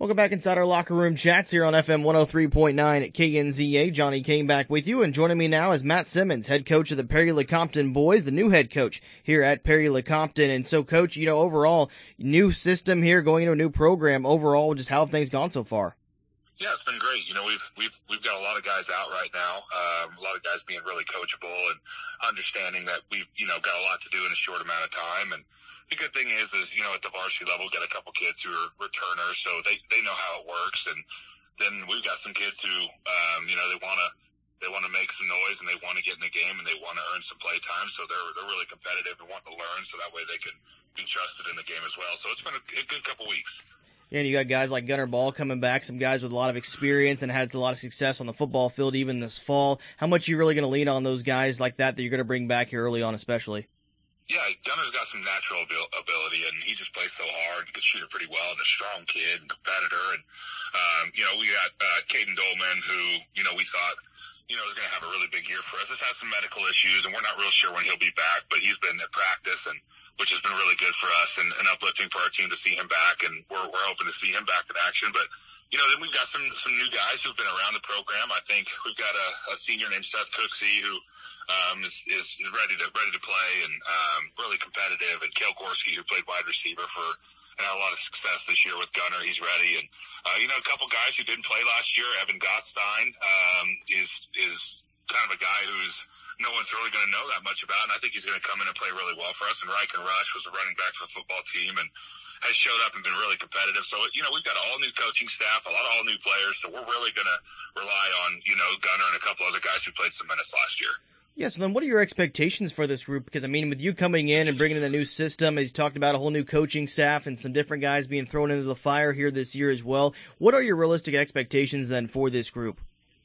Welcome back inside our locker room chats here on FM 103.9 at KNZA. Johnny Kane back with you, and joining me now is Matt Simmons, head coach of the Perry-Lecompton boys, the new head coach here at Perry-Lecompton. And so, Coach, overall, new system here, going into a new program. Overall, just how have things gone so far? Yeah, it's been great. We've got a lot of guys out right now. A lot of guys being really coachable and understanding that we've got a lot to do in a short amount of time. And the good thing is at the varsity level, we've got a couple kids who are returners, so they know how it works. And then we've got some kids who they want to make some noise and they want to get in the game and they want to earn some play time. So they're really competitive and want to learn, so that way they can be trusted in the game as well. So it's been a good couple weeks. Yeah, and you got guys like Gunnar Ball coming back, some guys with a lot of experience and had a lot of success on the football field even this fall. How much are you really going to lean on those guys like that you're going to bring back here early on especially? Yeah, Gunnar's got some natural ability, and he just plays so hard. He can shoot it pretty well, and a strong kid and competitor. And, we got Caden Dolman, who, we thought, was going to have a really big year for us. Has had some medical issues, and we're not real sure when he'll be back, but he's been at practice, and which has been really good for us and uplifting for our team to see him back, and we're hoping to see him back in action. But, then we've got some new guys who've been around the program. I think we've got a senior named Seth Cooksey who is ready to play and really competitive, and Kale Gorski, who played wide receiver and had a lot of success this year with Gunnar. He's ready. And, a couple guys who didn't play last year. Evan Gottstein is kind of a guy who's no one's really going to know that much about, and I think he's going to come in and play really well for us. And Ryken Rush was a running back for the football team and has showed up and been really competitive. So, we've got all new coaching staff, a lot of all new players, so we're really going to rely on, Gunnar and a couple other guys who played some minutes last year. Yeah, so then what are your expectations for this group? Because, with you coming in and bringing in a new system, as you talked about a whole new coaching staff and some different guys being thrown into the fire here this year as well, what are your realistic expectations then for this group?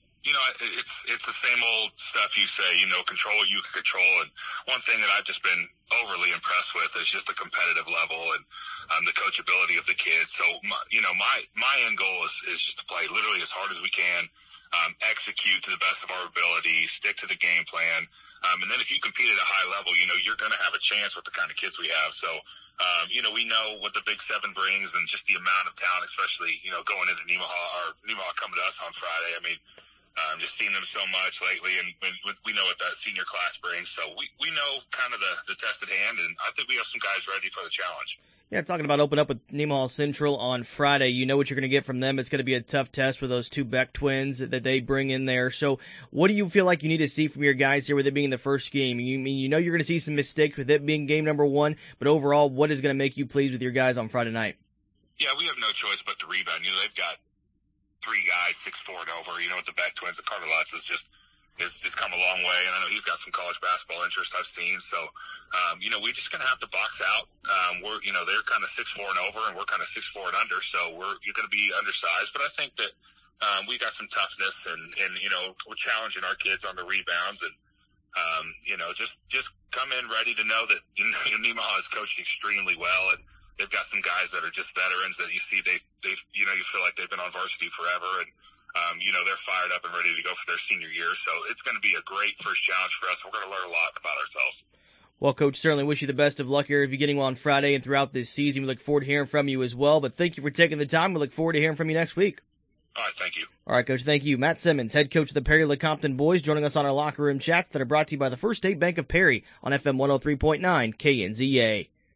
It's the same old stuff you say, control what you can control. And one thing that I've just been overly impressed with is just the competitive level and the coachability of the kids. So, my end goal is just to play literally as hard as we can, execute to the best of our ability, stick to the game plan. And then if you compete at a high level, you're going to have a chance with the kind of kids we have. So, we know what the Big Seven brings and just the amount of talent, especially, going into Nemaha coming to us on Friday. Just seeing them so much lately, and we know what that senior class brings. So we know kind of the test at hand, and I think we have some guys ready for the challenge. Yeah, talking about open up with Nemaha Central on Friday, you know what you're going to get from them. It's going to be a tough test for those two Beck twins that they bring in there. So what do you feel like you need to see from your guys here with it being the first game? You're going to see some mistakes with it being game number one, but overall, what is going to make you pleased with your guys on Friday night? Yeah, we have no choice but to rebound. They've got three guys, 6'4" and over. With the Beck twins, the Carter Lutz is just come a long way, and I know he's got some college basketball interest I've seen. So, we're just going to have to box out. They're kind of 6'4" and over, and we're kind of 6'4" and under. So you're going to be undersized, but I think that we got some toughness, and we're challenging our kids on the rebounds, and just come in ready to know that Nemaha is coached extremely well, and they've got some guys that are just veterans that you see you feel like they've been on varsity forever, and they're fired up and ready to go for their senior year. So it's going to be a great first challenge for us. We're going to learn a lot about ourselves. Well, Coach, certainly wish you the best of luck here if you're getting on Friday and throughout this season. We look forward to hearing from you as well. But thank you for taking the time. We look forward to hearing from you next week. All right, thank you. All right, Coach, thank you. Matt Simmons, head coach of the Perry-Lecompton boys, joining us on our locker room chats that are brought to you by the First State Bank of Perry on FM 103.9 KNZA.